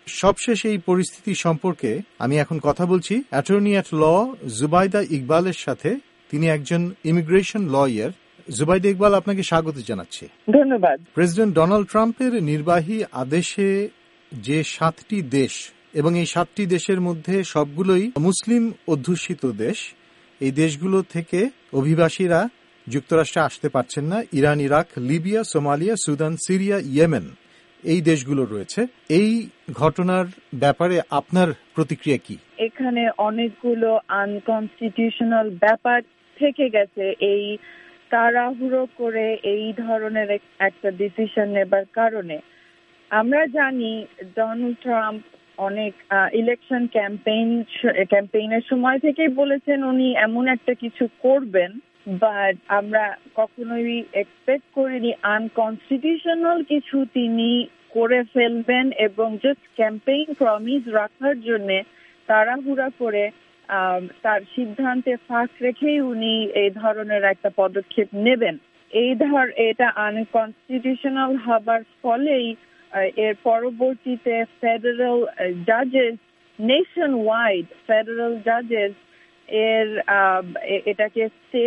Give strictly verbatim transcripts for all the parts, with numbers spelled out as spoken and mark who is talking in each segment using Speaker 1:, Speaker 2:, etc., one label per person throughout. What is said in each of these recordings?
Speaker 1: সবশেষ এই পরিস্থিতি সম্পর্কে আমি এখন কথা বলছি অ্যাটর্নি অ্যাট ল জুবাইদা ইকবালের সাথে। তিনি একজন ইমিগ্রেশন লয়ার। জুবাইদা ইকবাল, আপনাকে স্বাগত জানাচ্ছি।
Speaker 2: ধন্যবাদ।
Speaker 1: প্রেসিডেন্ট ডোনাল্ড ট্রাম্পের নির্বাহী আদেশে যে সাতটি দেশ, এবং এই সাতটি দেশের মধ্যে সবগুলোই মুসলিম অধ্যুষিত দেশ, এই দেশগুলো থেকে অভিবাসীরা যুক্তরাষ্ট্রে আসতে পারছেন না। Iran, Iraq, Libya, Somalia, Sudan, Syria, Yemen, এই দেশগুলো রয়েছে। এই ঘটনার ব্যাপারে আপনার প্রতিক্রিয়া কি?
Speaker 2: এখানে অনেকগুলো আনকনস্টিটিউশনাল ব্যাপার থেকে গেছে এই তাড়াহুড়ো করে এই ধরনের একটা ডিসিশন নেবার কারণে। আমরা জানি ডোনাল্ড ট্রাম্প অনেক ইলেকশন ক্যাম্পেইন ক্যাম্পেইনের সময় থেকেই বলেছেন উনি এমন একটা কিছু করবেন, বাট আমরা কখনোই এক্সপেক্ট করিনি আনকনস্টিটিউশনাল কিছু তিনি করে ফেলবেন এবং জাস্ট ক্যাম্পেইন প্রমিস রাখার জন্য তাড়াহুড়া করে তার সিদ্ধান্তে ফাঁক রেখেই উনি এই ধরনের একটা পদক্ষেপ নেবেন। এই ধর এটা আনকনস্টিটিউশনাল হবার ফলেই এর পরবর্তীতে ফেডারেল জাজেস, নেশন ওয়াইড ফেডারেল জাজেস এর এটাকে স্টে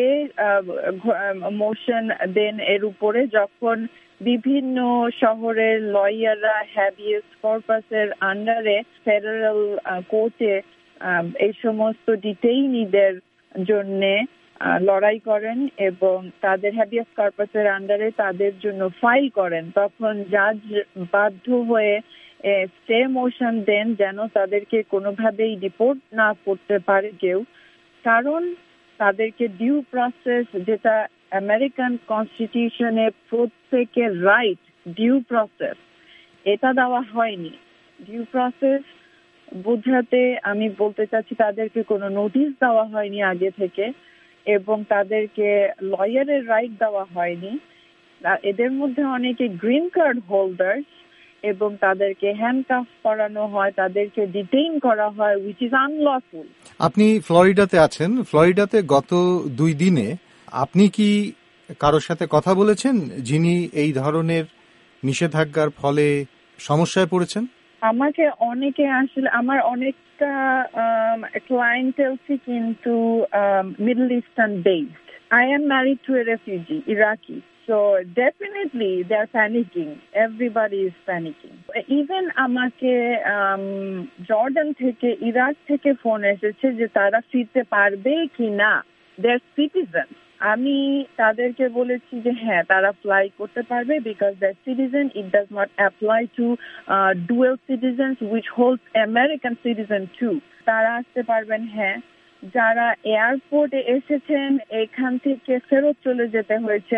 Speaker 2: মোশন দেন এর উপরে, যখন বিভিন্ন শহরের লয়াররা হ্যাবিয়াস কর্পাসের আন্ডারে ফেডারেল কোর্টে এই সমস্ত ডিটেইনিদের জন্য লড়াই করেন এবং তাদের হ্যাবিয়াস কর্পাসের আন্ডারে তাদের জন্য ফাইল করেন, তখন জাজ বাধ্য হয়ে স্টে মোশন দেন যেন তাদেরকে কোনোভাবেই ডিপোর্ট না করতে পারে কেউ, কারণ তাদেরকে ডিউ প্রসেস, যেটা আমেরিকান কনস্টিটিউশনে প্রত্যেকের রাইট, ডিউ প্রসেস, এটা দেওয়া হয়নি। ডিউ প্রসেস বোঝাতে আমি বলতে চাচ্ছি তাদেরকে কোনো নোটিশ দেওয়া হয়নি আগে থেকে এবং তাদেরকে লয়ারের রাইট দেওয়া হয়নি। এদের মধ্যে অনেকে গ্রিন কার্ড হোল্ডার এবং তাদেরকে হ্যান্ডকাফ করানো হয়, তাদেরকে ডিটেইন করা হয়, উইচ ইজ আনলফুল।
Speaker 1: আপনি ফ্লোরিডাতে আছেন। ফ্লোরিডাতে গত দুই দিনে আপনি কি কারোর সাথে কথা বলেছেন যিনি এই ধরনের নিষেধাজ্ঞার ফলে সমস্যায় পড়েছেন?
Speaker 2: আমাকে অনেকে আসলে আমার অনেকটা ক্লায়েন্টেলসি কিন্তু middle eastern based. I am married to a refugee, Iraqi. So definitely they are panicking. Everybody is panicking. Even আমাকে জর্ডান থেকে, ইরাক থেকে ফোন এসেছে যে তারা ফিরতে পারবে কি না, দেয়ার সিটিজেন। আমি তাদেরকে বলেছি যে হ্যাঁ তারা ফ্লাই করতে পারবে, because their citizen, it does not apply to dual citizens which holds American citizen too. তারা আসতে পারবেন। হ্যাঁ, যারা এয়ারপোর্টে এসেছেন এখান থেকে ফেরত চলে যেতে হয়েছে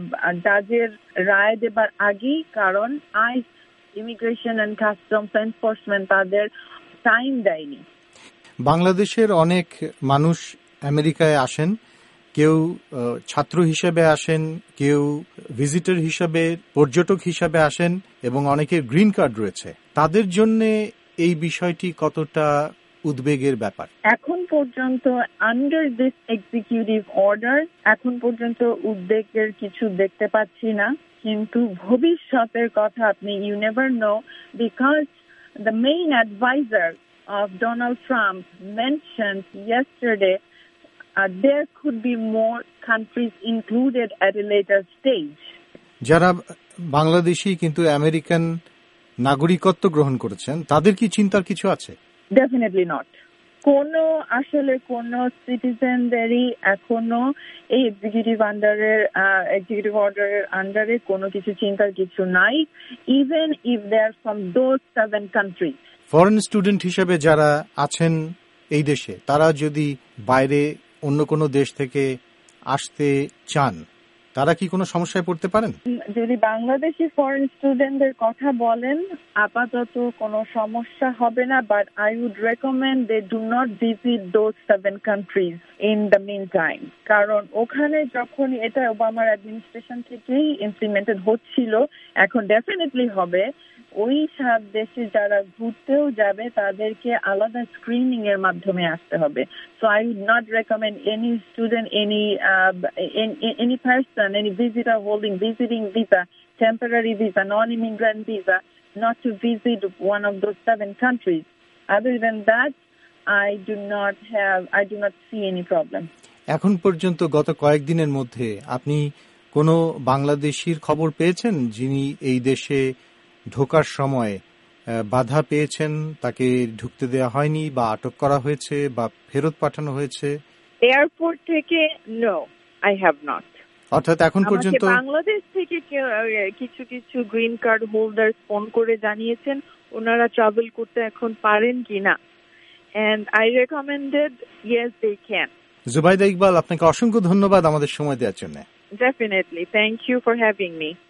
Speaker 2: জাজের রায় দেবার আগেই, কারণ ICE, immigration and customs enforcement তাদের টাইম দেয়নি।
Speaker 1: বাংলাদেশের অনেক মানুষ আমেরিকায় আসেন, কেউ ছাত্র হিসেবে আসেন, কেউ ভিজিটর হিসেবে, পর্যটক হিসেবে আসেন এবং অনেকের গ্রিন কার্ড রয়েছে। তাদের জন্য এই বিষয়টি কতটা উদ্বেগের ব্যাপার?
Speaker 2: এখন পর্যন্ত আন্ডার দিস এক্সিকিউটিভ অর্ডার এখন পর্যন্ত উদ্বেগের কিছু দেখতে পাচ্ছি না, কিন্তু ভবিষ্যতের কথা আপনি you never know, because the main adviser of Donald Trump mentioned yesterday uh, there could be more countries included at a later stage.
Speaker 1: যারা বাংলাদেশী কিন্তু আমেরিকান নাগরিকত্ব গ্রহণ করেছেন, তাদের কি চিন্তার কিছু আছে?
Speaker 2: Definitely not. কোনো আসলে কোনো সিটিজেনদেরই এখনো এই এক্সিকিউটিভ আন্ডারের এক্সিকিউটিভ অর্ডারের আন্ডারে কোনো কিছু চিন্তার কিছু নাই, even if they are from those seven country.
Speaker 1: Foreign student হিসেবে যারা আছেন এই দেশে, তারা যদি বাইরে অন্য কোনো দেশ থেকে আসতে চান, তারা কি কোনো সমস্যায় পড়তে পারেন?
Speaker 2: যদি বাংলাদেশি ফরেন স্টুডেন্টদের কথা বলেন, আপাতত কোনো সমস্যা হবে না, but I would recommend they do not visit those seven countries in the meantime. কারণ ওখানে যখন এটা ওবামার অ্যাডমিনিস্ট্রেশন থেকেই ইমপ্লিমেন্টেড হচ্ছিল, এখন ডেফিনেটলি হবে, ওই সব দেশে যারা ঘুরতেও যাবে তাদেরকে আলাদা স্ক্রিনিং এর মাধ্যমে আসতে হবে। So I would not recommend any student, any any person, any visitor holding visiting visa, temporary visa, non-immigrant visa, not to visit one of those seven countries. Other than that, I do not have, I do not see any problem.
Speaker 1: এখন পর্যন্ত গত কয়েকদিনের মধ্যে আপনি কোনো বাংলাদেশির খবর পেয়েছেন যিনি এই দেশে ঢোকার সময় বাধা পেয়েছেন, তাকে ঢুকতে দেওয়া হয়নি বা আটক করা হয়েছে বা ফেরত পাঠানো হয়েছে?
Speaker 2: এয়ারপোর্ট থেকে নো, আই হ্যাভ নট।
Speaker 1: অর্থাৎ এখন পর্যন্ত
Speaker 2: বাংলাদেশ থেকে কিছু কিছু গ্রিন কার্ড হোল্ডার ফোন করে জানিয়েছেন ওনারা ট্রাভেল করতে এখন পারেন কিনা, and I recommended yes they can.
Speaker 1: Zubaida Iqbal, আপনাকে অসংখ্য ধন্যবাদ আমাদের সময় দেওয়ার জন্য।
Speaker 2: Definitely, thank you for having me.